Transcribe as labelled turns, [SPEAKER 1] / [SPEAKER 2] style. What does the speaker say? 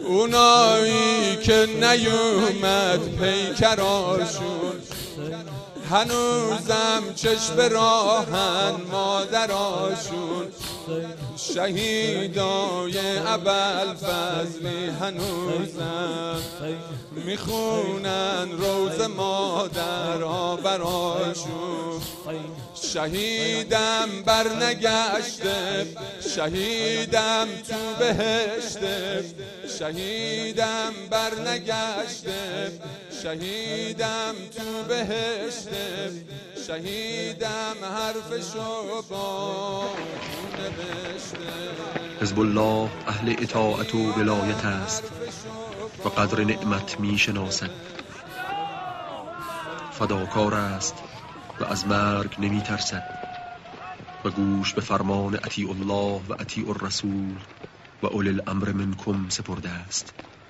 [SPEAKER 1] اونایی که نیومد پیکراشون هنوزم چشم راهن مادراشون، شهیدای ابوالفضلی هنوزم میخونن روز مادرها براشون. شهیدم برنگشته، شهیدم تو بهشته، شهیدم برنگشته، شهیدم تو بهشته، شهیدم حرفشو با نوشته.
[SPEAKER 2] حزب الله اهل اطاعت و ولایت است و قدر نعمت می شناسد. فداکار است و از مرگ نمی ترسد و گوش به فرمان اطیع الله و اطیع الرسول و اولی الامر منکم سپرده است.